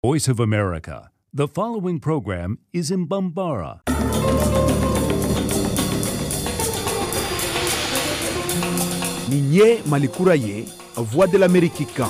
Voice of America. The following program is in Bambara. Ninye Malikura ye, Voix de l'Amérique kan.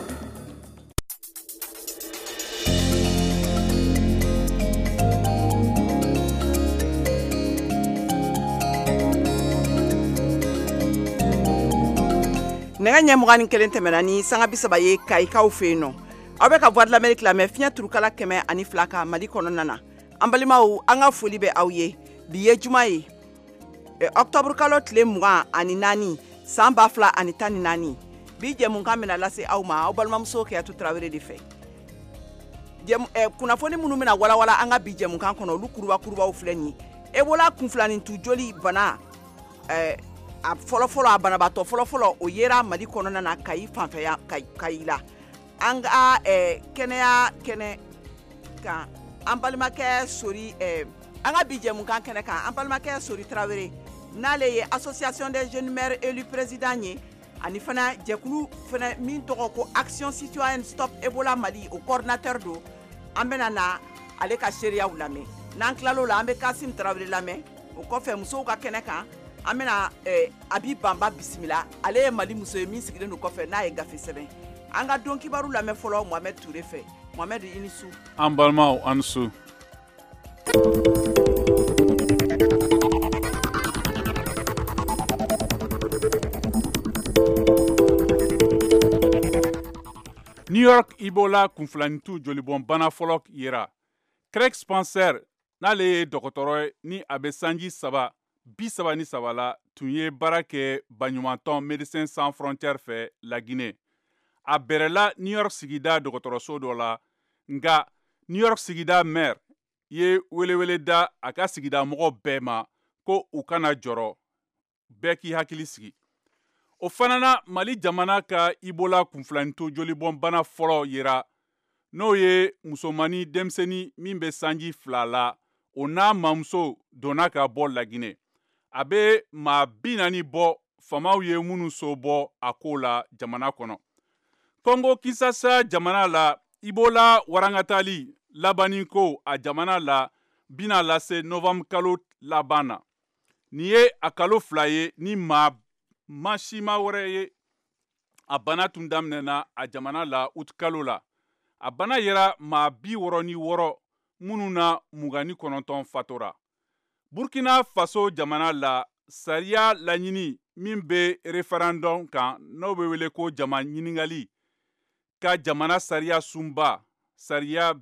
Nega ɲɛmugani kelen tɛmɛna ni sanga bisaba ye Kayikaw fɛ yen nɔ. Aw bɛ ka Voix de l'Amérique lamɛn fiɲɛ turukala 102 kan Mali kɔnɔna na. An balimaw, an ka foli bɛ aw ye. Bi ye juma ye. Octobre kalo tile 24 san 2014. Bi jɛmukan bɛna lase aw ma, aw balimamuso Kiyatu Tarawele de fɛ. Kunnafoni minnu bɛna walawala an ka bi jɛmukan kɔnɔ, olu kurubakurubaw filɛ nin ye. Ebola kunfilanintu joli bana a fɔlɔfɔlɔ a banabatɔ fɔlɔfɔlɔ o yera Mali kɔnɔna na Kayi fanfɛya Kayi la. An ka kɛnɛya kɛnɛ kan an balimakɛ Sori an ka bi jɛmukan kɛnɛ kan an balimakɛ Sori Tarawele n'ale ye Association des jeunes maires élus président ye ani fana jɛkulu fana min tɔgɔ ko Action citoyenne stop Ebola Mali o coordinateur do an bɛna na ale ka seereyaw lamɛn. N'an tilal'o la an bɛ Kasim Tarawele lamɛn o kɔfɛ musow ka kɛnɛ kan an bɛna Abi Bamba bisimila ale ye Mali muso ye min sigilen do kɔfɛ n'a ye gafe sɛbɛn. An ka don kibaru lamɛn fɔlɔ Mohamed Touré fɛ. Mohamed i ni su. An balimaw an su. New York Ebola kunfilanintu jolibɔn bana fɔlɔ yera. Craig Spencer n'ale ye dɔgɔtɔrɔ ye ni a bɛ sanji 73 la tun ye baara kɛ baɲumantɔn Médecins Sans Frontières fɛ La Guinée. A bɛrɛla New York sigida dɔgɔtɔrɔso dɔ la, nka New York sigida maire ye welewele da a ka sigida mɔgɔ bɛɛ ma ko u kana jɔrɔ, bɛɛ k'i hakili sigi. O fana na Mali jamana ka Ebola kunfilanintu jolibɔn bana fɔlɔ yera, n'o ye musomani denmisɛnnin min bɛ sanji 2 la, o n'a mamuso donna ka bɔ La Guinée. A bɛ maa 40 bɔ, famaw ye minnu so bɔ a ko la jamana kɔnɔ. Congo Kinshasa jamana la, Ebola warankatali labani ko a jamana la bina lase novembre kalo laban na. Nin ye a kalo 2 ye ni maa sima wɛrɛ ye a bana tun daminɛna a jamana la août kalo la. A bana yera maa 66 minnu na 29 fatora. Burkina Faso jamana la, sariya laɲini min bɛ référendum kan n'o bɛ wele ko jama ɲiningali ka jamana sariya sunba sariya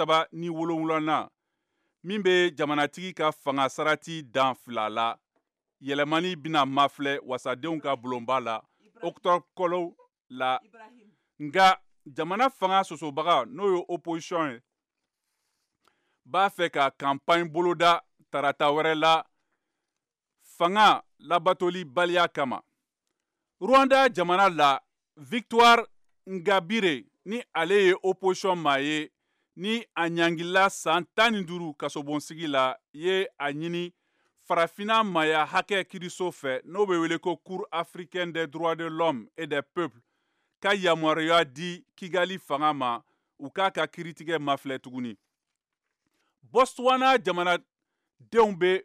37 min bɛ jamanatigi ka fanga sarati dan 2 la yɛlɛmani bɛna mafilɛ wasadenw ka bulonba la octobre kalo la, nka jamana fanga sosobaga n'o ye opposition ye b'a fɛ ka campagne boloda tarata wɛrɛ la fanga labatoli baliya kama. Rwanda jamana la, Victoire Ingabire ni ale ye opposition maa ye ni a ɲangila san 15 kasobonsigi la ye a ɲini farafina maya hakɛ kiriso fɛ n'o bɛ wele ko Cour africaine des droits de l'homme et des peuples ka yamaruya di Kigali fanga ma u k'a ka kiritigɛ mafilɛ tuguni. Botswana jamanadenw bɛ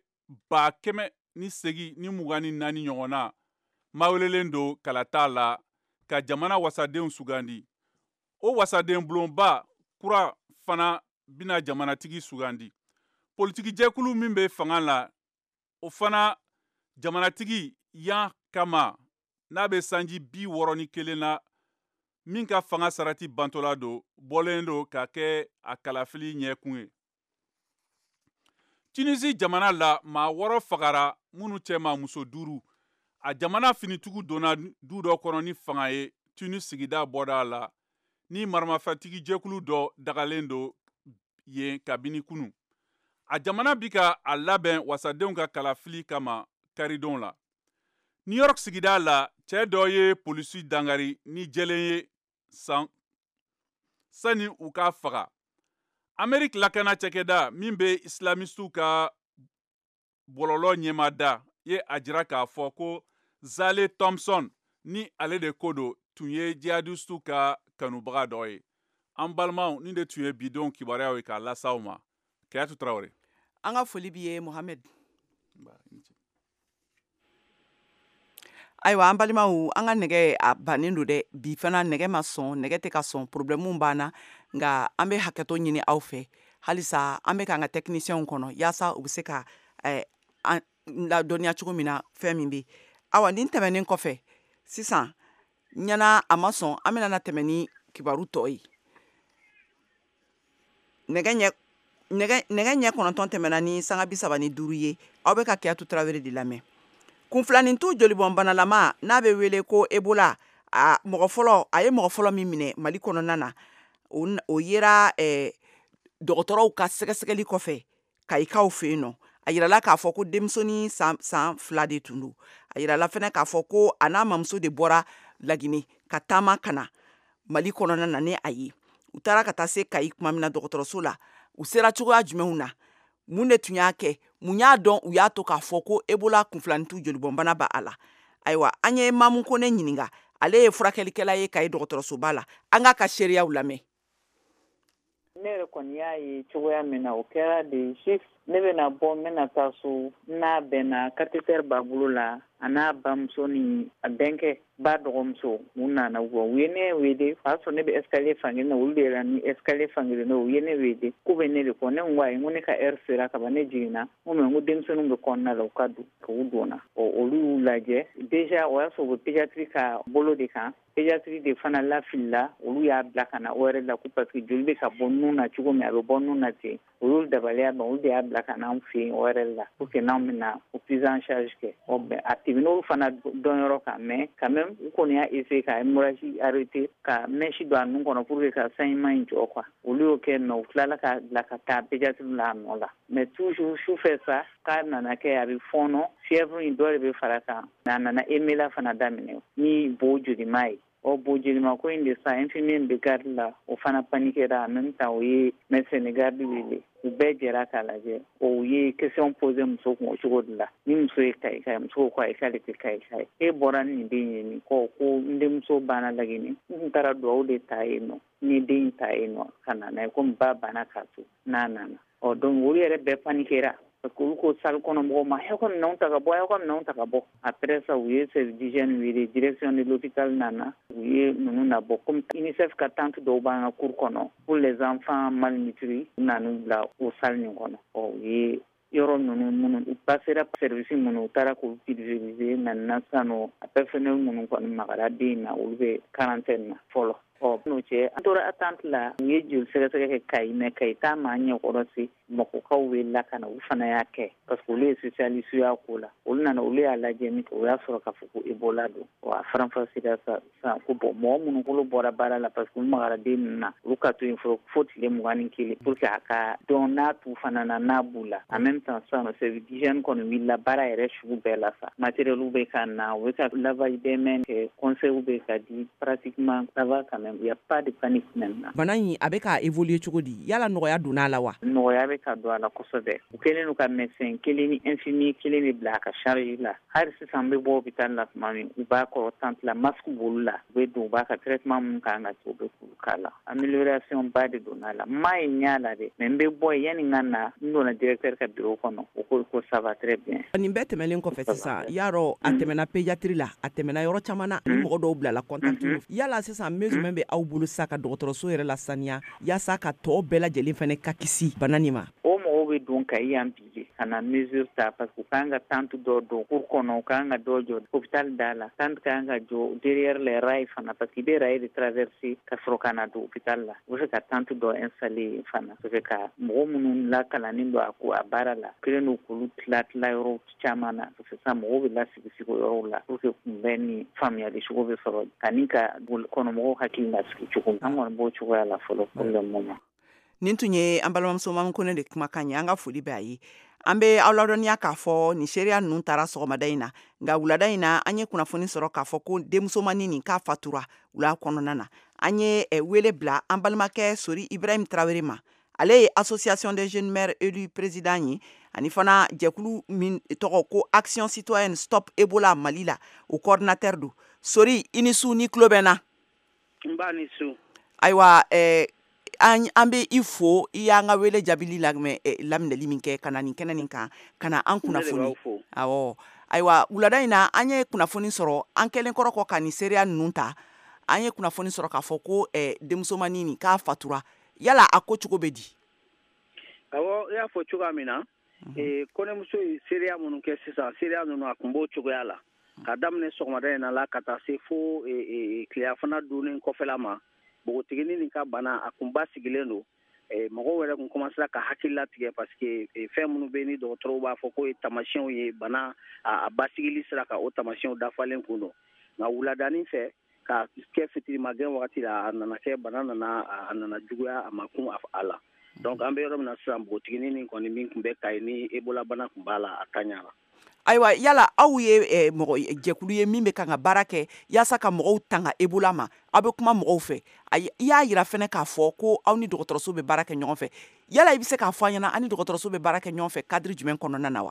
128 ɲɔgɔn na mawelelen do kalata la ka jamana wasadenw sugandi. O wasaden bulonba kura fana bina jamanatigi sugandi. Politiki jɛkulu min bɛ fanga la, o fana jamanatigi yan kama n'a bɛ sanji 61 na min ka fanga sarati bantola do bɔlen do ka kɛ a kalafili ɲɛkun ye. Tunisie jamana la, maa 6 fagara minnu cɛ maa muso 5. A jamana finitugu donna du dɔ kɔnɔ ni fanga ye Tunis sigida bɔda la ni maramafɛntigi jɛkulu dɔ dagalen do yen kabini kunu. A jamana bi ka a labɛn wasadenw ka kalafili kama karidon la. New York sigida la, cɛ dɔ ye polisi dangari ni jɛlen ye sani u ka faga. Amérique lakana cɛkɛda min bɛ islamistu ka bɔlɔlɔ ɲɛmada ye a jira k'a fɔ ko Zale Thompson ni ale de ko do tun ye jihadistu ka kanubaga dɔ ye. an balimaw ni de tun ye bidon kibaruyaw ye k'a lasaw ma Kayatu Traoré. An ka foli b'i ye Mohamed. Ayiwa an balimaw an ka nɛgɛ a bannen don dɛ bi fana nɛgɛ ma sɔn nɛgɛ tɛ ka sɔn problème banna nka an bɛ hakɛto ɲini aw fɛ halisa an bɛ k'an ka technicienw kɔnɔ yaasa u bɛ se ka an ladɔnniya cogo min na fɛn min bɛ awa nin tɛmɛnen kɔfɛ sisan ɲana a ma sɔn an bɛna tɛmɛ ni kibaru tɔ ye nɛgɛ ɲɛ 9 tɛmɛna ni sanga 35 ye aw bɛ ka Kayatu Traoré de lamɛn kunfilanintu jolibɔnbanalama n'a bɛ wele ko Ebola mɔgɔ fɔlɔ a ye mɔgɔ fɔlɔ min minɛ Mali kɔnɔna na o yera dɔgɔtɔrɔw ka sɛgɛsɛgɛli kɔfɛ kayikaw fɛ yen nɔ a yirala k'a fɔ ko denmisɛnnin san 2 de tun don a yirala fɛnɛ k'a fɔ ko a n'a mamuso de bɔra Lagine ka taama kana Mali kɔnɔna na ni a ye u taara ka taa se Kayi tuma min na dɔgɔtɔrɔso la u sera cogoya jumɛnw na mun de tun y'a kɛ mun y'a dɔn u y'a to k'a fɔ ko Ebola kunfilanintu jolibɔnbana b'a la ayiwa an ye Mamu Kone ɲininka ale ye furakɛlikɛla ye Kayi dɔgɔtɔrɔsoba la an k'a ka seereyaw lamɛn. Ne yɛrɛ kɔni y'a ye cogoya min na o kɛra de chef ne bɛna bɔ n bɛna taa so n'a bɛnna cathéter b'a bolo la a n'a bamuso ni a bɛnkɛ ba dɔgɔmuso u nana u ye ne wele o y'a sɔrɔ ne bɛ escalier fankelen na olu de yɛrɛ ni escalier fankelen na u ye ne wele k'u bɛ ne de kɔ ne ko ayi ko ne ka heure sera kaban ne jiginna n ko mɛ n ko denmisɛnninw bɛ kɔnɔna la u ka don u donna olu y'u lajɛ déjà o y'a sɔrɔ u bɛ pédiatrie ka bolo de kan pédiatrie de fana lafilila olu y'a bila ka na ORL la ko parce que joli bɛ ka bɔ nun na cogo min a bɛ bɔ nun na ten olu dabaliya dɔn olu de y'a bila ka na anw fɛ yen ORL la pour que n'anw bɛna o prise en charge kɛ a tɛmɛn'olu fana dɔnyɔrɔ kan mais quand même u kɔni y'a essayer ka hémorragie arrêter ka mèche don a nun kɔnɔ pour que ka saignement in jɔ quoi olu y'o kɛ nɔ u tilala ka bila ka taa pédiatrie la a nɔ la mais toujours sufɛ sa k'a nana kɛ a bɛ fɔɔnɔ fièvre in dɔ de bɛ fara kan a nana émela fana daminɛ ni bo jolima ye bo jolima ko in de sa infirmier de garde la o fana paniquera en même temps o ye médecin de garde wele u bɛɛ jɛra k'a lajɛ o ye question posé muso kun o cogo de la ni muso ye Kayika ye muso ko ayi k'ale tɛ Kayika ye e bɔra nin den ye nin kɔ ko n denmuso banna Lagine n tun taara dugawu de ta yen nɔ ni den ta yen nɔ ka na n'a ye komi ba banna k'a to n'a nana donc olu yɛrɛ bɛɛ paniquera parce que olu ko salle kɔnɔ mɔgɔw ma aw ka minɛnw ta ka bɔ aw ka minɛnw ta ka bɔ après ça u ye service d'hygiène wele direction de l'hôpital nana u ye ninnu labɔ comme UNICEF ka tante dɔw b'an ka cour kɔnɔ pour les enfants malnutris u nan'u bila o salle nin kɔnɔ u ye yɔrɔ ninnu minnu u passera service minnu u taara k'olu pulvériser maintenant sisan nɔ a personnel minnu kɔni magara den na olu bɛ quarantaine na fɔlɔ n'o cɛ an tora attente la u ye joli sɛgɛsɛgɛ kɛ Kayi mais Kayi t'a ma ɲɛkɔrɔ se mɔgɔkaw welela ka na olu fana y'a kɛ parce que olu ye spécialiste y'a ko la olu nana olu y'a lajɛ min kɛ o y'a sɔrɔ k'a fɔ ko Ebola don a faranfasira sa ko bon mɔgɔ minnu kolo bɔra baara la parce que olu magara den ninnu na olu ka to yen fo tile 21 pour que a ka dɔn n'a t'u fana na n'a b'u la en même temps sisan service d'hygiène kɔni wulila baara yɛrɛ sugu bɛɛ la sa matériel bɛ ka na u bɛ ka lavage des mains kɛ conseil bɛ ka di pratiquement ça va quand même il y a pas de panique maintenant bana in a bɛ ka évoluer cogo di yala nɔgɔya donna a la wa nɔgɔya bɛ ka don a la kosɛbɛ u kɛlen don ka médecin kelen ni infirmier kelen de bila a ka charge la hali sisan n bɛ bɔ hôpital la tuma min u b'a kɔrɔ tente la masque b'olu la u bɛ don u b'a ka traitement min kan ka kɛ u bɛ k'olu k'a la amélioration ba de donna a la n m'a ye ɲɛ la dɛ mais n bɛ bɔ yen yanni n ka na n donna directeur ka bureau kɔnɔ o ko ça va très bien nin bɛɛ tɛmɛlen kɔfɛ sisan yarɔ a tɛmɛna pédiatrie la a tɛmɛna yɔrɔ caman na ni mɔgɔ dɔw bilala contact yala sisan mesure jumɛn bɛ aw bolo sisan ka dɔgɔtɔrɔso yɛrɛ la saniya yaasa ka tɔw bɛɛ lajɛlen fɛnɛ ka kisi bana nin ma o mɔgɔw bɛ don Kayi yan bi ka na mesure ta parce que u kan ka tente dɔ don cour kɔnɔ u kan ka dɔ jɔ hôpital da la tente kan ka jɔ derrière les rails fana parce que i bɛ rail de traverser ka sɔrɔ ka na don hôpital la u bɛ fɛ ka tente dɔ installer fana u bɛ fɛ ka mɔgɔ minnu lakalanin don a baara la kelen don k'olu tila yɔrɔ caman na parce que sisan mɔgɔw bɛ lasigi o yɔrɔw la pour que kunbɛn ni faamuyali cogo bɛ sɔrɔ ani ka kɔnɔmɔgɔw hakili lasigi cogo min an kɔni b'o cogoya la fɔlɔ pour le moment. Nin tun ye an balimamuso Mamu Kone de kumakan ye an ka foli bɛ a ye an bɛ aw ladɔnniya k'a fɔ nin seereya ninnu taara sɔgɔmada in na nka wulada in na an ye kunnafoni sɔrɔ k'a fɔ ko denmusomanin nin k'a fatura wula kɔnɔna na an ye wele bila an balimakɛ Sori Ibrahim Traoré ma ale ye association des jeunes maires élus président ye ani fana jɛkulu min tɔgɔ ko action citoyenne stop Ebola Mali la o coordinateur don Sori i ni su ni tulo bɛ n na n b'a ni su ayiwa an bɛ i fo i y'an ka wele jaabili laminɛli min kɛ ka na nin kɛnɛ nin kan ka na an kunnafoni awɔ ayiwa wulada in na an ye kunnafoni sɔrɔ an kɛlen kɔrɔ kɔ ka nin seereya ninnu ta an ye kunnafoni sɔrɔ k'a fɔ ko denmusomanin nin k'a fatura yala a ko cogo bɛ di awɔ i y'a fɔ cogoya min na kɔɲɔmuso ye seereya minnu kɛ sisan seereya ninnu a kun b'o cogoya la ka daminɛ sɔgɔmada in na la ka taa se fo tileyafana dunnen kɔfɛla ma npogotiginin nin ka bana a kun basigilen don mɔgɔw yɛrɛ kun commencera ka hakili latigɛ parce que fɛn minnu bɛ ni dɔgɔtɔrɔw b'a fɔ k'o ye tamasiyɛnw ye bana a basigili sera ka o tamasiyɛnw dafalen kun don nka wuladanin fɛ ka kɛ fitirimagɛn wagati la a nana kɛ bana a nana juguya a ma kun a la donc an bɛ yɔrɔ min na sisan npogotiginin nin kɔni min kun bɛ Kayi ni Ebola bana kun b'a la a ta ɲɛna. Ayiwa yala aw ye mɔgɔ jɛkulu ye min bɛ kan ka baara kɛ yaasa ka mɔgɔw tanga Ebola ma aw bɛ kuma mɔgɔw fɛ i y'a yira fɛnɛ k'a fɔ ko aw ni dɔgɔtɔrɔso bɛ baara kɛ ɲɔgɔn fɛ yala i bɛ se k'a fɔ an ɲɛna an ni dɔgɔtɔrɔso bɛ baara kɛ ɲɔgɔn fɛ cadre jumɛn kɔnɔna na wa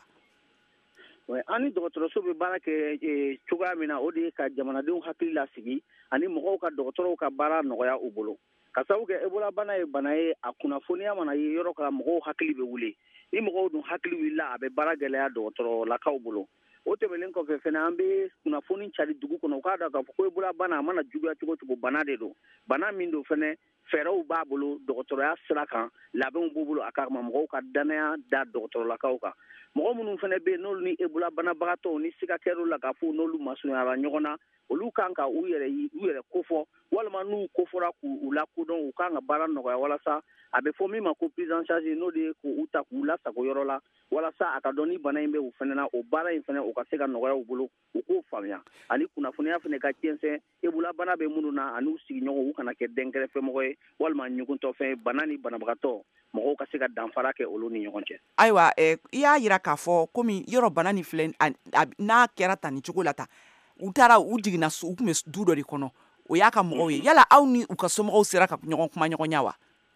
an ni dɔgɔtɔrɔso bɛ baara kɛ cogoya min na o de ye ka jamanadenw hakili lasigi ani mɔgɔw ka dɔgɔtɔrɔw ka baara nɔgɔya u bolo ka sababu kɛ Ebola bana ye bana ye a kunnafoniya mana ye yɔrɔ ka mɔgɔw hakili bɛ wuli ni mɔgɔw dun hakili wulila a bɛ baara gɛlɛya dɔgɔtɔrɔlakaw bolo o tɛmɛnen kɔfɛ fɛnɛ an bɛ kunnafoni cari dugu kɔnɔ u k'a dɔn k'a fɔ ko Ebola bana a mana juguya cogo cogo bana de don bana min don fɛnɛ fɛɛrɛw b'a bolo dɔgɔtɔrɔya sira kan labɛnw b'u bolo a kama mɔgɔw ka danaya da dɔgɔtɔrɔlakaw kan mɔgɔ minnu fɛnɛ bɛ yen n'olu ni Ebola banabagatɔw ni siga kɛr'u la k'a fɔ n'olu masurunyara ɲɔgɔn na olu kan ka u yɛrɛ kofɔ walima n'u kofɔra k'u lakodɔn u kan ka baara nɔgɔya walasa a bɛ fɔ min ma ko prise en charge n'o de ye k'u ta k'u lasago yɔrɔ la walasa a ka dɔn ni bana in bɛ u fɛnɛ na o baara in fɛnɛ o ka se ka nɔgɔya u bolo u k'o faamuya ani kunnafoniya fɛnɛ ka cɛnsɛn Ebola bana bɛ minnu na ani u sigiɲɔgɔnw u kana kɛ dɛnkɛrɛfɛmɔgɔ ye walima ɲuguntɔfɛn bana ni banabagatɔ mɔgɔw ka se ka danfara kɛ olu ni ɲɔgɔn cɛ. Ayiwa i y'a yira k'a fɔ komi yɔrɔ bana ni filɛ n'a kɛra tan ni cogo la tan u taara u jiginna u tun bɛ du dɔ de kɔnɔ o y'a ka mɔgɔw ye yala aw ni u ka somɔgɔw sera ka ɲɔgɔn kuma ɲɔgɔn ɲɛ wa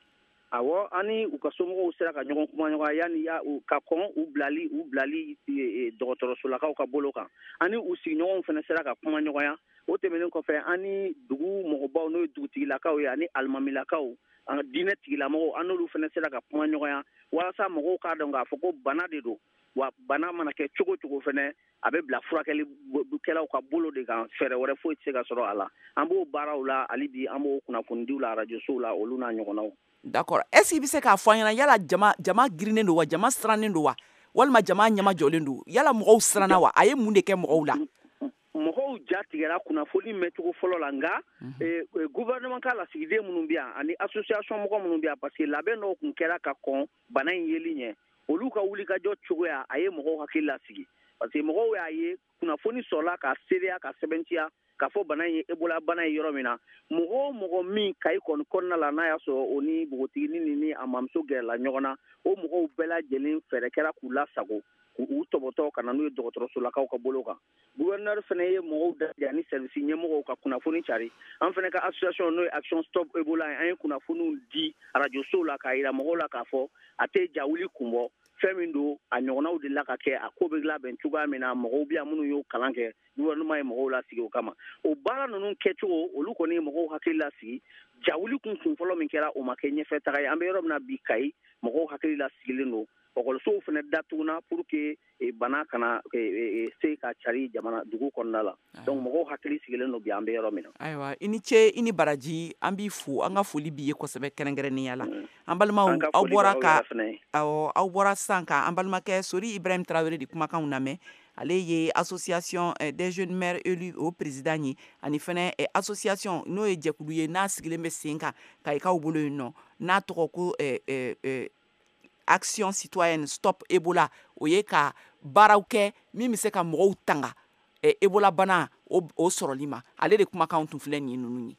awɔ ani u ka somɔgɔw sera ka ɲɔgɔn kuma ɲɔgɔn yanni ka kɔn u bilali dɔgɔtɔrɔsolakaw ka bolo kan ani u sigiɲɔgɔnw fana sera ka kuma ɲɔgɔnya o tɛmɛnen kɔfɛ ani dugu mɔgɔbaw n'o ye dugutigilakaw ye ani alimamilakaw diinɛ tigilamɔgɔw an n'olu fana sera ka kuma ɲɔgɔnya walasa mɔgɔw k'a dɔn k'a fɔ ko bana de don wa bana mana kɛ cogo cogo fɛnɛ a bɛ bila furakɛlikɛlaw ka bolo de kan fɛɛrɛ wɛrɛ foyi tɛ se ka sɔrɔ a la an b'o baaraw la hali bi an b'o kunnafonidiw la arajosow la olu n'a ɲɔgɔnnaw. D'accord est-ce que i bɛ se k'a fɔ an ɲɛna yala jama girinnen don wa jama sirannen don wa walima jama ɲɛma jɔlen don yala mɔgɔw siranna wa a ye mun de kɛ mɔgɔw la. mɔgɔw ja tigɛra kunnafoni mɛncogo fɔlɔ la nka gouvernement ka lasigiden minnu bɛ yan ani association mɔgɔ minnu bɛ yan parce que labɛn dɔw tun kɛra ka kɔn bana in yeli ɲɛ olu ka wulikajɔ cogoya a ye mɔgɔw hakili lasigi parce que mɔgɔw y'a ye kunnafoni sɔrɔla ka seereya ka sɛbɛntiya k'a fɔ bana in ye Ebola bana ye yɔrɔ min na mɔgɔ o mɔgɔ min Kayi kɔni kɔnɔna la n'a y'a sɔrɔ o ni npogotiginin ni a mamuso gɛrɛla ɲɔgɔn na o mɔgɔw bɛɛ lajɛlen fɛɛrɛ kɛra k'u lasago k'u tɔbɔtɔ ka na n'u ye dɔgɔtɔrɔsolakaw ka bolo kan gouverneur fana ye mɔgɔw dajɛ ani service ɲɛmɔgɔw ka kunnafoni cari an fana ka association n'o ye action stop Ebola an ye kunnafoniw di arajosow la k'a yira mɔgɔw la k'a fɔ a tɛ jawuli kun bɔ fɛn min don a ɲɔgɔnnaw de la ka kɛ a ko bɛ labɛn cogoya min na mɔgɔw bɛ yan minnu y'o kalan kɛ gouvernement ye mɔgɔw lasigi o kama o baara ninnu kɛcogo olu kɔni ye mɔgɔw hakili lasigi jawuli kun fɔlɔ min kɛra o ma kɛ ɲɛfɛ taga ye an bɛ yɔrɔ min na bi Kayi mɔgɔw hakili lasigilen don ɔkɔlisow fana datuguna pour que bana kana se ka cari jamana dugu kɔnɔna la donc mɔgɔw hakili sigilen don bi an bɛ yɔrɔ min na. Ayiwa i ni ce i ni baraji an b'i fo an ka foli b'i ye kosɛbɛ kɛrɛnkɛrɛnnenya la an balimaw aw bɔra sisan ka an balimakɛ Sori Ibrahim Traoré de kumakanw lamɛn ale ye association des jeunes maires élus o président ye ani fana association n'o ye jɛkulu ye n'a sigilen bɛ sen kan Kayikaw bolo yen nɔ n'a tɔgɔ ko action citoyenne stop Ebola o ye ka baaraw kɛ min bɛ se ka mɔgɔw tanga Ebola bana o sɔrɔli ma ale de kumakanw tun filɛ nin ye ninnu ye.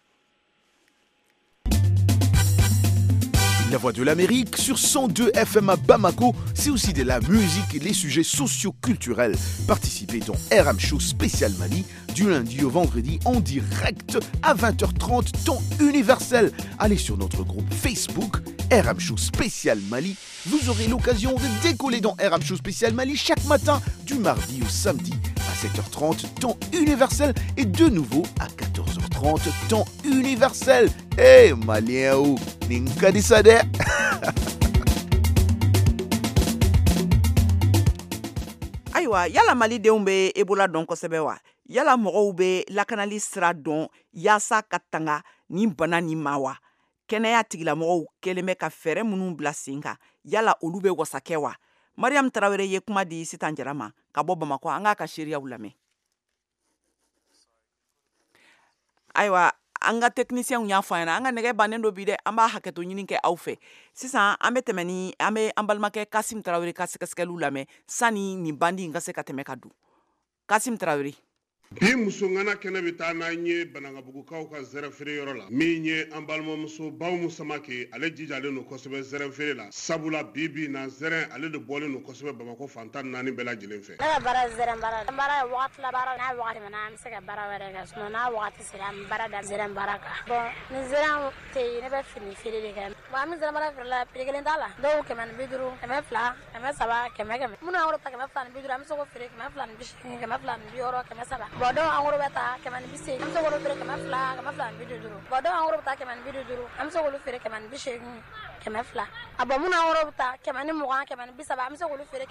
La Voix de l'Amérique sur 102 FM à Bamako, c'est aussi de la musique et les sujets socio-culturels. Participez dans RM Show Spécial Mali du lundi au vendredi en direct à 20h30 temps universel. Allez sur notre groupe Facebook RM Show Spécial Mali. Vous aurez l'occasion de décoller dans RM Show Spécial Mali chaque matin du mardi au samedi à 7h30 temps universel et de nouveau à 14h30. 20h30, temps universel. Eh, malien ou, ninka di sa de. Ayiwa, yala malidenw be Ebola dɔn kosɛbɛ wa? Yala mɔgɔw be lakanali sira dɔn yaasa ka tanga ni bana ni ma wa? Kɛnɛya tigilamɔgɔw kɛlen bɛ ka fɛɛrɛ minnu bila sen kan, yala olu be wasakɛ wa? Mariam Tarawele ye kuma di Sitan Jara ma ka bɔ Bamako. An k'a ka seereyaw lamɛn. Ayiwa, an ka technicienw y'a fɔ an ɲɛna, an ka nɛgɛ bannen do bi dɛ, an b'a hakɛto ɲini kɛ aw fɛ. Sisan an bɛ tɛmɛ ni an bɛ an balimakɛ Kasim Tarawele ka sɛgɛsɛgɛliw lamɛn sani nin bandi in ka se ka tɛmɛ ka don. Kasim Tarawele. Bi musongana kɛnɛ bɛ taa n'an ye Banangabugukaw ka zɛrɛ feere yɔrɔ la min ye an balimamuso Bahumu Samake ale jijalen don kosɛbɛ zɛrɛ feere la sabula bi na zɛrɛ ale de bɔlen don kosɛbɛ Bamako fantan naani bɛɛ lajɛlen fɛ. Ne ka baara zɛrɛ baara ye wagati la baara n'a wagati min na an bɛ se ka baara wɛrɛ kɛ sinon n'a wagati sera an bɛ baara da zɛrɛ baara kan. Bon ni zɛrɛ tɛ yen ne bɛ fini feere de kɛ. Bon an bɛ zɛrɛ baara feere la prix kelen t'a la dɔw 150 100 100 300 minnu an woro ta 250 an bɛ se k'o feere 280 260 300. Bon dɔw an woro bɛ ta 120 an bɛ se k'olu feere 200 250. Bon dɔw an woro bɛ ta 150 an bɛ se k'olu feere 180 200. A bon minnu an woro bɛ ta 120 130 an bɛ se k'olu feere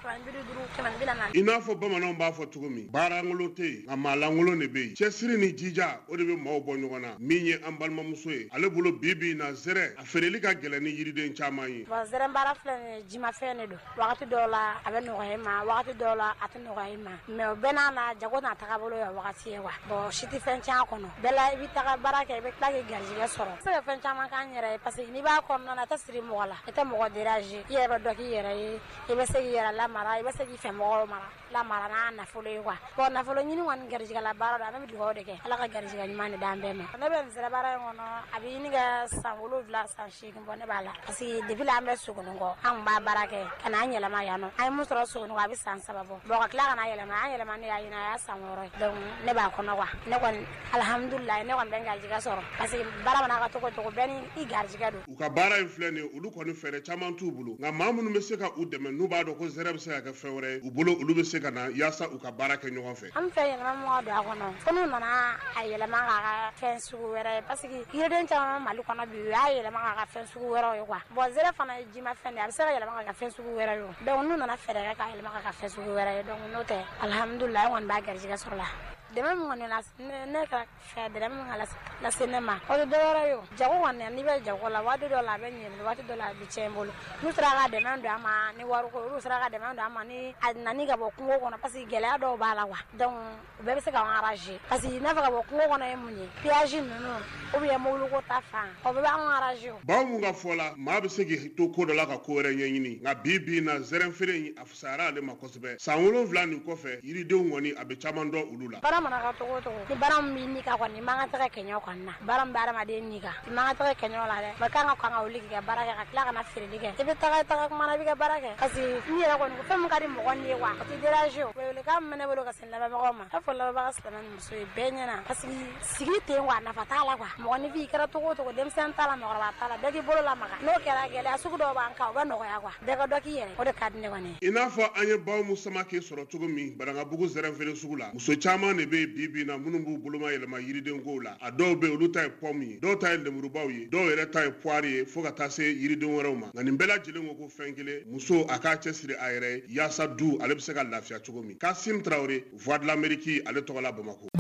150 140. I n'a fɔ bamananw b'a fɔ cogo min baaralankolon tɛ yen nka maalankolon de bɛ yen cɛsiri ni jija o de bɛ maaw bɔ ɲɔgɔn na min ye an balimamuso ye ale bolo bi na zɛrɛ a feereli ka gɛlɛn ni yiriden caman ye. Bon zɛrɛ baara filɛ nin ye jimafɛn de don wagati dɔw la a bɛ nɔgɔya i ma wagati dɔw la a tɛ nɔgɔya i ma mais o bɛɛ n'a na jago n'a tagabolo ye wagati ye wa. Bon si tɛ fɛn caman kɔnɔ bɛɛ la i bɛ taga baara kɛ i bɛ tila k'i garijɛgɛ sɔrɔ. I bɛ se ka fɛn caman k'an yɛrɛ ye parce que n'i b'a kɔnɔna na i tɛ siri mɔgɔ la i tɛ mɔgɔ déranger i yɛrɛ bɛ dɔ k'i yɛrɛ ye i bɛ se k'i yɛrɛ lamara i bɛ se k'i fɛ mɔgɔw lamara n'a nafolo ye quoi. Bon nafolo ɲini kɔni garijɛgɛ la baara don an bɛ dugawu de kɛ ala ka garijɛgɛ ɲuman de d'an bɛɛ ma. Ne bɛ nin zɛrɛ baara in kɔnɔ a bɛ ɲini ka san 7 san 8 bɔ ne b'a la parce que depuis la an bɛ Sogonikɔ an tun b'a baara kɛ ka n'an yɛlɛma yan nɔ an ye mun sɔrɔ Sogonikɔ a bɛ san 3 bɔ bon ka tila ka n'an yɛlɛma an yɛlɛma ne y'a ɲini a y'a san 6 ye donc ne b'a kɔnɔ quoi ne kɔni alhamdulilayi ne kɔni bɛ n garijɛgɛ sɔrɔ parce que baara mana ka cogo cogo bɛɛ ni i garijɛgɛ don. U ka baara in filɛ nin ye olu kɔni fɛɛrɛ caman t'u bolo nka maa minnu bɛ se ka u dɛmɛ n'u b'a dɔn ko zɛrɛ bɛ se ka kɛ fɛn wɛrɛ ye u bolo olu bɛ se ka na yaasa u ka baara kɛ ɲɔgɔn fɛ. An bɛ fɛ yɛlɛma min ka don a kɔnɔ fo n'u nana a yɛlɛma k'a ka fɛn sugu wɛrɛ ye parce que yiriden caman Mali kɔnɔ bi u y'a yɛlɛma k'a ka fɛn sugu wɛrɛw ye quoi. Bon zɛrɛ fana ye jimafɛn de ye a bɛ se ka yɛlɛma k'a ka fɛn sugu wɛrɛ ye donc n'u nana fɛɛrɛ kɛ k'a yɛlɛma k'a ka fɛn sugu wɛrɛ ye donc n'o tɛ alhamdulilayi an kɔni b'a garijɛgɛ sɔrɔ la. Dɛmɛ min kɔni ne ka fɛ dɛmɛ min ka lase ne ma o tɛ dɔwɛrɛ ye o jago kɔni n'i bɛ jago la waati dɔ la a bɛ ɲɛ waati dɔ la a bɛ tiɲɛ n bolo n'u sera ka dɛmɛ don an ma ni wariko olu sera ka dɛmɛ don an ma ni a nani ka bɔ kungo kɔnɔ parce que gɛlɛya dɔw b'a la wa donc u bɛɛ bɛ se k'an arranger parce que n'a fɛ ka bɔ kungo kɔnɔ ye mun ye péage ninnu ou bien mobili ko ta fan o bɛɛ b'an arranger o. Bahumu ka fɔ la maa bɛ se k'i to ko dɔ la ka ko wɛrɛ ɲɛɲini nka bi na zɛrɛ feere in a fisayara ale ma kosɛbɛ san 7 nin kɔfɛ yiridenw kɔni a bɛ caman dɔn olu la. Baara mana ka togo o togo ni baara min b'i ni kan kɔni i man kan tɛ ka kɛɲɛ o kɔni na baara min bɛ adamaden ni kan i man kan tɛ ka kɛɲɛ o la dɛ bɛɛ kan ka wuli k'i ka baara kɛ ka tila ka na feereli kɛ i bɛ taga kuma na i bɛ ka baara kɛ parce que n'i yɛrɛ kɔni fɛn min ka di mɔgɔ ni ye wa o tɛ déranger o welewelekan min bɛ ne bolo ka se lamɛnbagaw ma a fɔ lamɛnbaga silamɛ ni muso ye bɛɛ ɲɛna parce que sigi ten quoi nafa t'a la quoi mɔgɔninfin i kɛra togo o togo denmisɛnnin t'a la mɔgɔkɔrɔba t'a la bɛɛ k'i bolo lamaga n'o kɛra gɛlɛya sugu dɔw b'an kan o bɛ nɔgɔya quoi bɛɛ ka dɔ k'i yɛrɛ o de ka di ne kɔni ye. I n'a fɔ an ye Bahumu Samake sɔrɔ cogo min Banangabugu zɛrɛ feere sugu la muso caman de bɛ bi na minnu b'u boloma yɛlɛma yiriden kow la a dɔw bɛ olu ta ye pomme ye dɔw ta ye lemurubaw ye dɔw yɛrɛ ta ye poire ye fo ka taa se yiriden wɛrɛw ma nka nin bɛɛ lajɛlen ko ko fɛn kelen muso a k'a cɛsiri a yɛrɛ ye yaasa du ale bɛ se ka lafiya cogo min. Kasim Tarawele Voix de l'Amérique ale tɔgɔ la Bamako.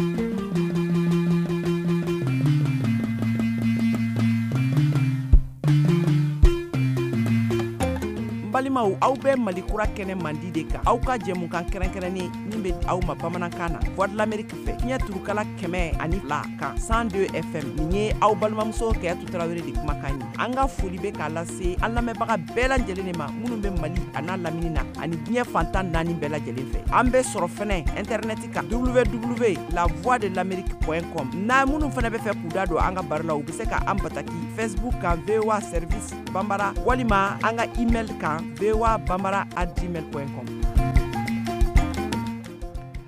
balimaw aw bɛ Mali kura kɛnɛ mandi de kan aw ka jɛmukan kɛrɛnkɛrɛnnen min bɛ aw ma bamanankan na Voix de l'Amérique fɛ fiɲɛ turukala 102 kan 102 FM nin ye aw balimamuso Kɛyatu Tarawele de kumakan ye an ka foli bɛ k'a lase an lamɛnbaga bɛɛ lajɛlen de ma minnu bɛ Mali a n'a lamini na ani diɲɛ fantan 4 bɛɛ lajɛlen fɛ an bɛ sɔrɔ fɛnɛ internet kan www.lavoixdelamerique.com n'a minnu fɛnɛ bɛ fɛ k'u da don an ka baro la u bɛ se ka an bataki Facebook kan VOA Service Bambara walima an ka email kan voabambara@gmail.com.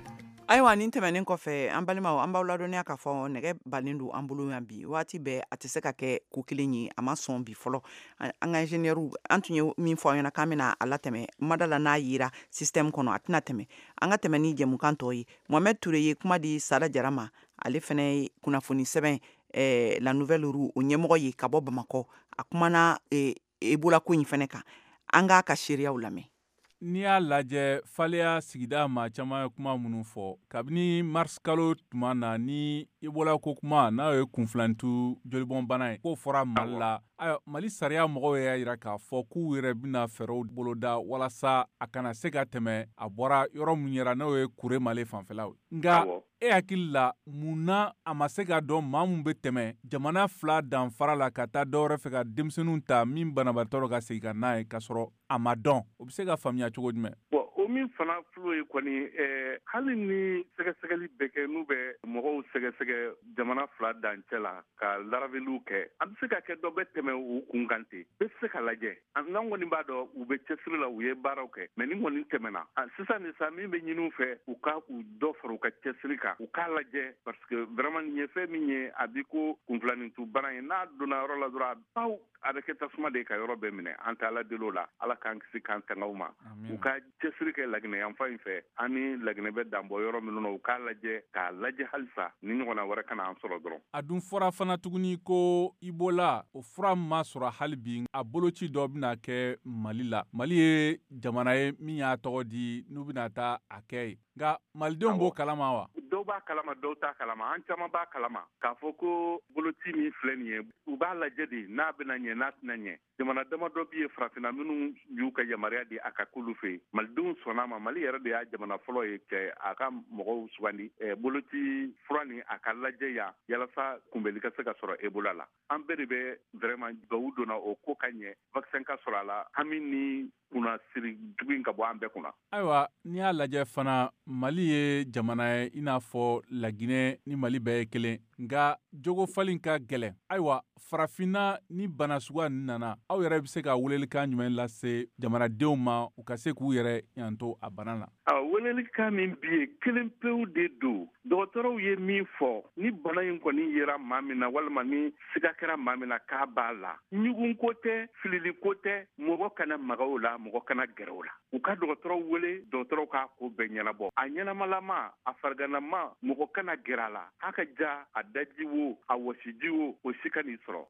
ayiwa nin tɛmɛnen kɔfɛ an balimaw an b'aw ladɔnniya k'a fɔ nɛgɛ bannen don an bolo yan bi waati bɛɛ a tɛ se ka kɛ ko kelen ye a ma sɔn bi fɔlɔ an ka ingénieur an tun ye min fɔ an ɲɛna k'an bɛna a latɛmɛ mada la n'a yira système kɔnɔ a tɛna tɛmɛ an ka tɛmɛ ni jɛmukan tɔ ye Mohamed Ture ye kuma di Sada Jara ma ale fana ye kunnafoni sɛbɛn la nouvelle roue o ɲɛmɔgɔ ye ka bɔ Bamakɔ a kumana Ebola ko in fana kan an k'a ka seereyaw lamɛn. N'i y'a lajɛ Faleya sigida maa caman ye kuma minnu fɔ kabini mars kalo tuma na ni Ebola ko kuma n'a ye kunfilantu jolibɔn bana ye k'o fɔra Mali la Mali sariya mɔgɔw y'a jira k'a fɔ k'u yɛrɛ bɛna fɛɛrɛw boloda walasa a kana se ka tɛmɛ a bɔra yɔrɔ min yɛrɛ n'o ye Kure Male fanfɛlaw nka e hakili la mun na a ma se ka dɔn maa mun bɛ tɛmɛ jamana fila danfara la ka taa dɔwɛrɛ fɛ ka denmisɛnninw ta min banabaatɔ ka segin ka n'a ye k'a sɔrɔ a ma dɔn o bɛ se ka faamuya cogo jumɛn? O min fana fulo ye kɔni hali ni sɛgɛsɛgɛli bɛ kɛ n'u bɛ mɔgɔw sɛgɛsɛgɛ jamana fila dancɛ la ka laraveliw kɛ a bɛ se ka kɛ dɔ bɛ tɛmɛ u kun kan ten bɛ se ka lajɛ n'an kɔni b'a dɔn u bɛ cɛsiri la u ye baaraw kɛ mɛ ni kɔni tɛmɛna sisan nin sa min bɛ ɲini u fɛ u ka u dɔ fara u ka cɛsiri kan u k'a lajɛ parce que vraiment nin ye fɛn min ye a bi ko kunfilanintu bana ye n'a donna yɔrɔ la dɔrɔn baw a bɛ kɛ tasuma de ka yɔrɔ bɛɛ minɛ an tɛ ala deli o la ala k'an kisi k'an tanga ma u ka cɛsiri kɛ Laginɛ yanfan in fɛ an ni Laginɛ bɛ danbɔ yɔrɔ minnu na u k'a lajɛ halisa ni ɲɔgɔnna wɛrɛ kana an sɔrɔ dɔrɔn. A dun fɔra fana tuguni ko Ebola o fura ma sɔrɔ hali bi a boloci dɔ bɛna kɛ Mali la Mali ye jamana ye min y'a tɔgɔ di n'u bɛna taa a kɛ ye nka malidenw b'o kalama wa? Dɔw b'a kalama dɔw t'a kalama an caman b'a kalama k'a fɔ ko boloci min filɛ nin ye u b'a lajɛ de n'a bɛna ɲɛ n'a tɛna ɲɛ jamana damadɔ bɛ ye farafinna minnu y'u ka yamaruya di a ka k'olu fɛ yen malidenw sɔnna ma Mali yɛrɛ de y'a jamana fɔlɔ ye cɛ a ka mɔgɔw sugandi boloci fura nin a ka lajɛ yan yalasa kunbɛli ka se ka sɔrɔ Ebola la an bɛɛ de bɛ vraiment dugawu donna o ko ka ɲɛ vaccin ka sɔrɔ a la hami ni kunna siri jugu in ka bɔ an bɛɛ kunna. Ayiwa n'i y'a lajɛ fana Mali ye jamana ye i n'a fɔ Laginɛ ni Mali bɛɛ ye kelen nka jogo falen ka gɛlɛn ayiwa farafinna ni bana suguya ninnu nana aw yɛrɛ bɛ se ka welelikan jumɛn lase jamanadenw ma u ka se k'u yɛrɛ yanto a bana la? Welelikan min bi ye kelen pewu de don dɔgɔtɔrɔw ye min fɔ ni bana in kɔni yera maa min na walima ni siga kɛra maa min na k'a b'a la ɲugun ko tɛ filili ko tɛ mɔgɔ kana maga o la mɔgɔ kana gɛrɛ o la u ka dɔgɔtɔrɔw wele dɔgɔtɔrɔw k'a ko bɛɛ ɲɛnabɔ a ɲɛnamalama a fariganama mɔgɔ kana gɛrɛ a la a ka ja a daji wo a wɔsiji wo o si ka n'i sɔrɔ.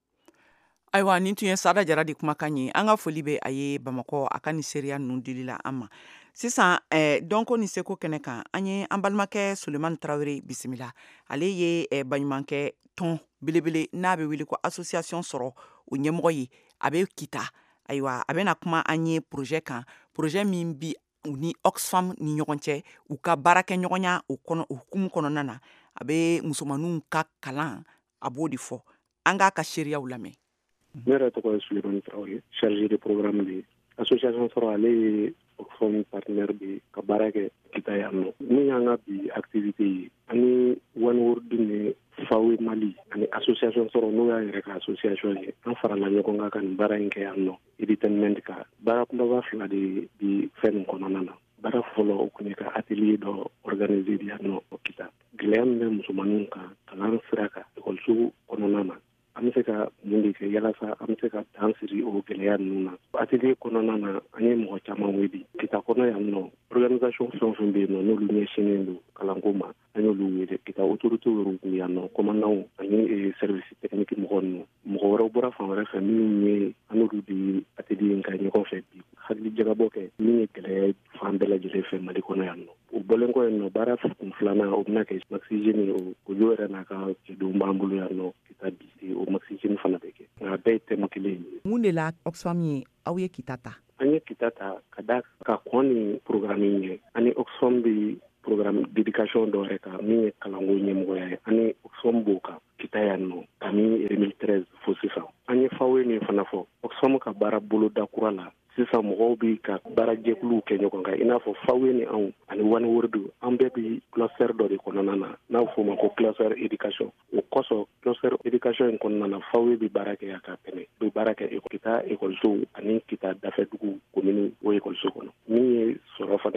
Ayiwa nin tun ye Sada Jara de kumakan ye an ka foli bɛ a ye Bamakɔ a ka ni seereya ninnu dilila an ma sisan dɔnko ni seko kɛnɛ kan an ye an balimakɛ Sulemani Tarawele bisimila ale ye baɲumankɛ tɔn belebele n'a bɛ wele ko association sɔrɔ o ɲɛmɔgɔ ye a bɛ Kita ayiwa a bɛna kuma an ye projet kan projet min bi u ni Oxfam ni ɲɔgɔn cɛ u ka baarakɛ ɲɔgɔnya o hukumu kɔnɔna na a bɛ musomaninw ka kalan a b'o de fɔ an k'a ka seereyaw lamɛn. Ne yɛrɛ tɔgɔ ye Sulemani Tarawele chargé de programme de association sɔrɔ ale ye Oxfam partenaire de ka baara kɛ Kita yan nɔ min y'an ka bi activité ye ani One World ni FAO Mali ani association sɔrɔ n'o y'a yɛrɛ ka association ye an farala ɲɔgɔn kan ka nin baara in kɛ yan nɔ editainment ka baara kunbaba fila de bi fɛn nin kɔnɔna na baara fɔlɔ o kun ye ka atelier dɔ organiser di yan nɔ Kita gɛlɛya min bɛ musomaninw kan kalan sira kan ekɔliso kɔnɔna na an bɛ se ka mun de kɛ yalasa an bɛ se ka dan siri o gɛlɛya ninnu na atelier kɔnɔna na an ye mɔgɔ caman wele Kita kɔnɔ yan nɔ organisation fɛn o fɛn bɛ yen nɔ n'olu ɲɛsinnen don kalanko ma an y'olu wele Kita autorité yɛrɛw tun yan nɔ commandant ani service technique mɔgɔ ninnu mɔgɔ wɛrɛw bɔra fan wɛrɛ fɛ minnu ye an n'olu de atelier in ka ɲɔgɔn fɛ bi hakili jagabɔ kɛ min ye gɛlɛya fan bɛɛ lajɛlen fɛ Mali kɔnɔ yan nɔ o bɔlen kɔ yen nɔ baara kun filanan o bɛna kɛ maxigène o olu yɛrɛ n'a ka cɛdenw b'an bolo yan nɔ Kita bi o maxigène fana bɛ kɛ nka a bɛɛ ye thème kelen ye. Mun de la Oxfam ye aw ye Kita ta? An ye Kita ta ka da ka kɔn ni programme in ye ani Oxfam bɛ programme d'éducation dɔ yɛrɛ kan min ye kalanko ɲɛmɔgɔya ye ani Oxfam b'o kan Kita yan nɔ kabini 2013 fo sisan an ye FAO min fana fɔ Oxfam ka baara boloda kura la sisan mɔgɔw bɛ ka baara jɛkuluw kɛ ɲɔgɔn kan i n'a fɔ FAO ni anw ani One World an bɛɛ bɛ cluster dɔ de kɔnɔna na n'a fɔ o ma ko cluster éducation o kɔsɔn cluster éducation in kɔnɔna na FAO bɛ baara kɛ a ka tɛmɛ bɛ baara kɛ Kita ekɔlisow ani Kita dafɛdugu commune o ekɔliso kɔnɔ min ye sɔrɔ fana ye ale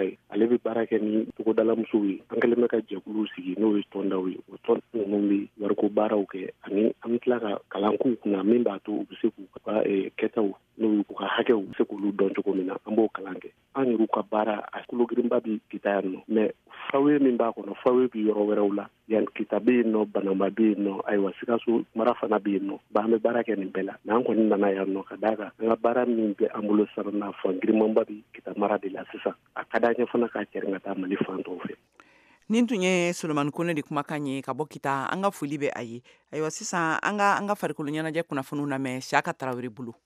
ale bɛ baara kɛ ni togodalamusow ye an kɛlen bɛ ka jɛkulu sigi n'o ye tɔndaw ye o tɔn ninnu bɛ wariko baaraw kɛ ani an bɛ tila ka kalan k'u kunna min b'a to u bɛ se k'u ka kɛtaw n'u y'u ka hakɛw u bɛ se k'olu dɔn cogo min na an b'o kalan kɛ an yɛrɛw ka baara a kulogirinba bɛ kita yan nɔ mɛ fawe min b'a kɔnɔ fawe bɛ yɔrɔ wɛrɛw la yan kita bɛ yen nɔ bananba bɛ yen nɔ ayiwa sikaso mara fana bɛ yen nɔ an bɛ baara kɛ nin bɛɛ la mɛ an kɔni nana yan nɔ ka d'a kan an ka baara min bɛ an bolo sara n'a fɔ girimanba bɛ kita mara de la sisan a ka d'an ye fana k'a cɛrin ka taa mali fan tɔw fɛ. nin tun ye Solomani Kone de kumakan ye ka bɔ kita an ka foli bɛ a ye ayiwa sisan an ka farikolo ɲɛnajɛ kunnafoniw lamɛn Siyaka Tarawele bolo.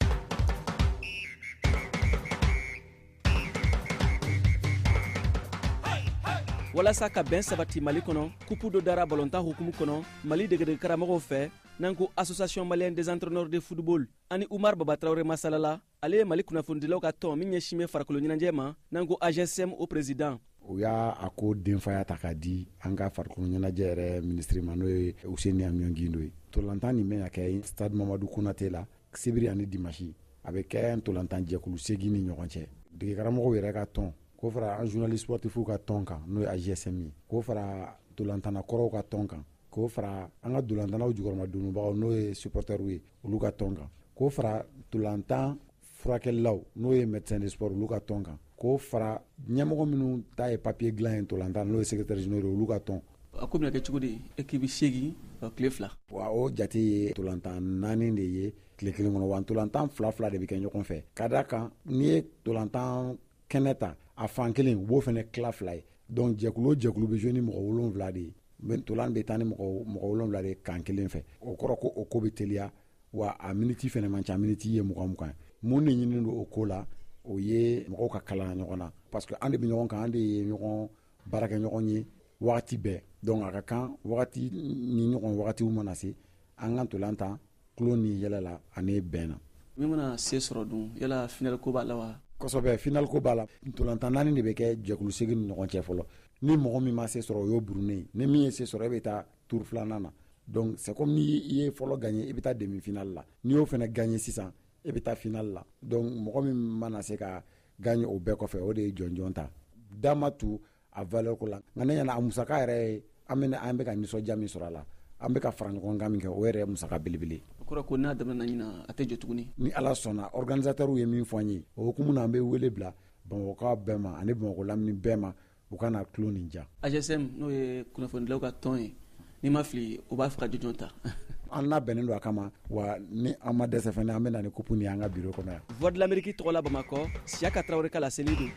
walasa ka bɛn sabati Mali kɔnɔ kupu dɔ dara balontan hukumu kɔnɔ Mali degedege karamɔgɔw fɛ n'an ko association malienne des entraîneurs de football ani Umar Baba Traoré masalala ale ye Mali kunnafonidilaw ka tɔn min ɲɛsin bɛ farikolo ɲɛnajɛ ma n'an ko AGSM au président. o y'a a ko denfaya ta k'a di an ka farikolo ɲɛnajɛ yɛrɛ ministre ma n'o ye Useni Amion Gindo ye. Ntolantan nin bɛna kɛ stade Mamadou Konate la sibiri ani dimanche a bɛ kɛ ntolantan jɛkulu 8 ni ɲɔgɔn cɛ dege karamɔgɔw yɛrɛ ka tɔn k'o fara an journaliste sportifu ka tɔn kan n'o ye AGSM ye k'o fara dolantana kɔrɔw ka tɔn kan k'o fara an ka dolantanaw jukɔrɔma donubagaw n'o ye supporters ye olu ka tɔn kan k'o fara dolantan furakɛlilaw n'o ye médecin de sport olu ka tɔn kan k'o fara ɲɛmɔgɔ minnu ta ye papier dilan ye dolantan n'o ye secrétaire général olu ka tɔn. a ko bɛna kɛ cogo di équipe 8 tile 2. wa o jate ye dolantan 4 de ye tile 1 kɔnɔ wa dolantan 2 de bɛ kɛ ɲɔgɔn fɛ ka d'a kan n'i ye dolantan kɛnɛ ta a fan kelen u b'o fana tila 2 ye donc jɛkulu o jɛkulu bɛ jouer ni mɔgɔ 7 de ye ntolan bɛ taa ni mɔgɔ 7 de kan kelen fɛ o kɔrɔ ko o ko bɛ teliya wa a miniti fana man ca miniti ye 20 mun de ɲininen don o ko la o ye mɔgɔw ka kalan ɲɔgɔn na parce que an de bɛ ɲɔgɔn kan an de ye ɲɔgɔn baara kɛ ɲɔgɔn ye wagati bɛɛ donc a ka kan wagati ni ɲɔgɔn wagatiw mana se an ka ntolan tan tulo ni yɛlɛ la ani bɛn na. min mana se sɔrɔ dun yala final ko b'a la wa. kosɛbɛ final ko b'a la ntolantan 4 de bɛ kɛ jɛkulu 8 ni ɲɔgɔn cɛ fɔlɔ ni mɔgɔ min ma se sɔrɔ o y'o burunnen ni min ye se sɔrɔ e bɛ taa tour 2nan na donc c'est comme ni i ye fɔlɔ gagné i bɛ taa demi final la n'i y'o fana gagné sisan e bɛ taa final la donc mɔgɔ min mana se ka gagné o bɛɛ kɔfɛ o de ye jɔnjɔn ta dama tu a valeur ko la nka ne ɲɛna a musaka yɛrɛ ye an bɛ ka nisɔndiya min sɔrɔ a la an bɛ ka fara ɲɔgɔn kan min kɛ o yɛrɛ ye musaka belebele. o kɔrɔ ko n'a daminɛna ɲina a tɛ jɔ tuguni. ni ala sɔnna organisateurs ye min fɔ an ye o hukumu na an bɛ wele bila Bamakɔkaw bɛɛ ma ani Bamakɔ lamini bɛɛ ma u ka na tulo nin ja. AGSM n'o ye kunnafonidilaw ka tɔn ye n'i ma fili o b'a fɛ ka jɔnjɔn ta. an labɛnnen don a kama wa ni an ma dɛsɛ fana an bɛ na ni kupu ni an ka bureau kɔnɔ yan. Voix de l'Amérique tɔgɔ la Bamakɔ Siyaka Tarawele ka laseli don.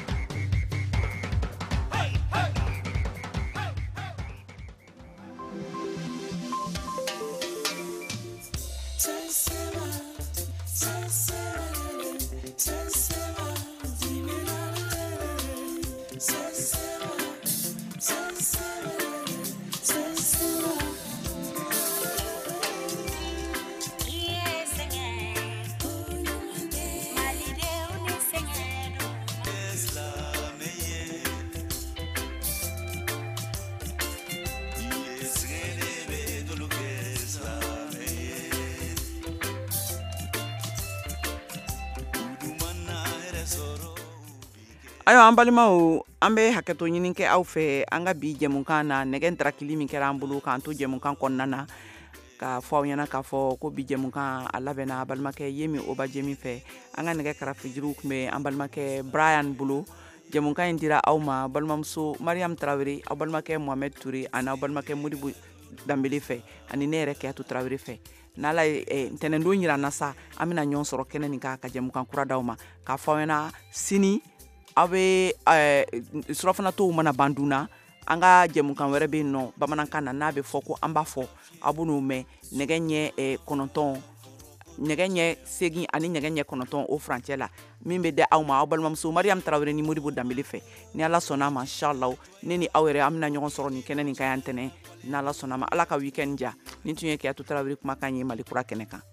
ayiwa an balimaw an bɛ hakɛto ɲini kɛ aw fɛ an ka bi jɛmukan na nɛgɛ ntarakili min kɛra an bolo k'an to jɛmukan kɔnɔna na k'a fɔ aw ɲɛna k'a fɔ ko bi jɛmukan a labɛnna balimakɛ Yemi Oba Jemi fɛ an ka nɛgɛ karafijiru tun bɛ an balimakɛ Brian bolo jɛmukan in dira aw ma balimamuso Mariam Tarawele aw balimakɛ Mohamed Touré ani aw balimakɛ Modibo Dambele fɛ ani ne yɛrɛ Kiyatu Tarawele fɛ n'ala ye ntɛnɛndon jira an na sa an bɛna ɲɔgɔn sɔrɔ kɛnɛ nin kan ka jɛmukan kura d'aw ma k'a fɔ aw ɲɛna sini aw bɛ surafana tow mana ban dun na an ka jɛmukan wɛrɛ bɛ yen nɔ bamanankan na n'a bɛ fɔ ko an b'a fɔ aw b'o mɛn nɛgɛ ɲɛ 9 nɛgɛ ɲɛ 8 ani nɛgɛ ɲɛ 9 o furancɛ la min bɛ da aw ma aw balimamuso Mariam Tarawele ni Modibo Dambele fɛ ni ala sɔnna a ma inshallah ne ni aw yɛrɛ an bɛna ɲɔgɔn sɔrɔ nin kɛnɛ nin kan yan ntɛnɛn ni ala sɔnna a ma ala ka weekend ja nin tun ye Kiyatu Tarawele kumakan ye Mali kura kɛnɛ kan.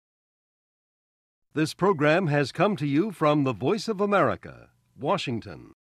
This program has come to you from the Voice of America, Washington.